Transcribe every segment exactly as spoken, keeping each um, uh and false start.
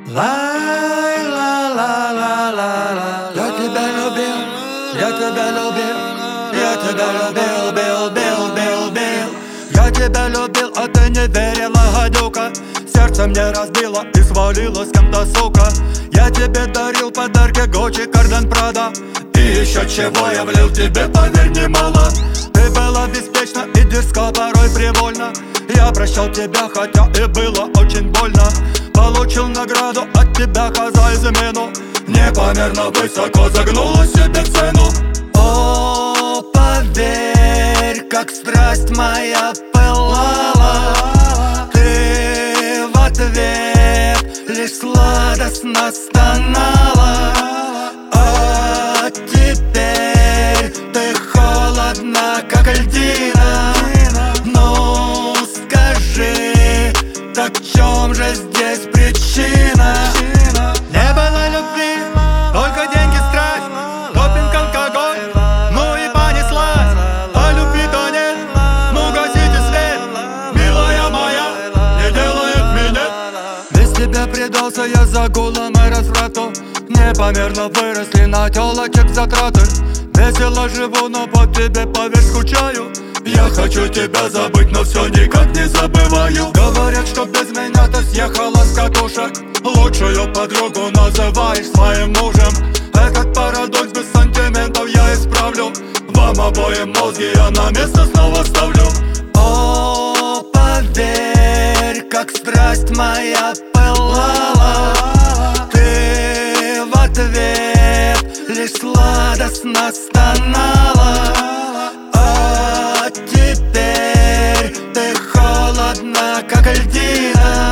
Лай, ла, ла, ла, ла, ла. Я тебя любил, я тебя любил, я тебя любил, бил, бил, бил, бил. Я тебя любил, а ты не верила, гадюка. Сердце мне разбило и свалило с кем-то, сука. Я тебе дарил подарки Гуччи, Карден, Прада. И еще чего я влил тебе, поверь, немало. Ты была беспечна и дерзка, порой привольно. Я прощал тебя, хотя и было очень больно. Получил награду от тебя, за измену. Непомерно высоко загнула себе цену. О, поверь, как страсть моя пылала. Ты в ответ лишь сладостно стонала. А теперь ты холодна, как льдина. Ну скажи, так в чем же здесь причина? Не было любви, только деньги, страсть, допинг, алкоголь, ну и понеслась. А любви-то нет, ну гасите свет, милая моя, не делает минет. Без тебя предался я загулам и разврату. Непомерно выросли на телочек затраты. Весело живу, но по тебе, поверь, скучаю. Я хочу тебя забыть, но все никак не забываю. Говорят, что без меня ты съехала с катушек. Лучшую подругу называешь своим мужем. Этот парадокс без сантиментов я исправлю. Вам обоим мозги я на место снова ставлю. О, поверь, как страсть моя пылала. Ты в ответ лишь сладостно стонала. А теперь ты холодна, как льдина.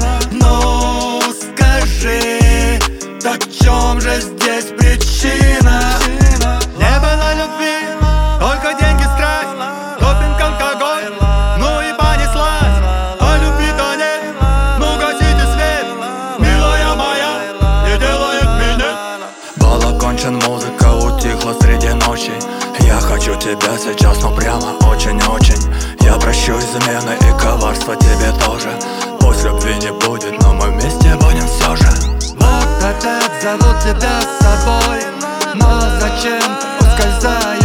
Ну скажи, так в чем же здесь причина? Не было любви, только деньги, страсть, допинг, алкоголь, ну и понеслась. А любви-то нет, ну гасите свет, милая моя, не делает минет. Бал окончен, музыка утихла среди ночи. Я хочу тебя сейчас, но прямо очень-очень. Я прощу измены и коварство тебе тоже. Пусть любви не будет, но мы вместе будем все же. Вот опять зовут тебя с собой, но зачем ты ускользаешь?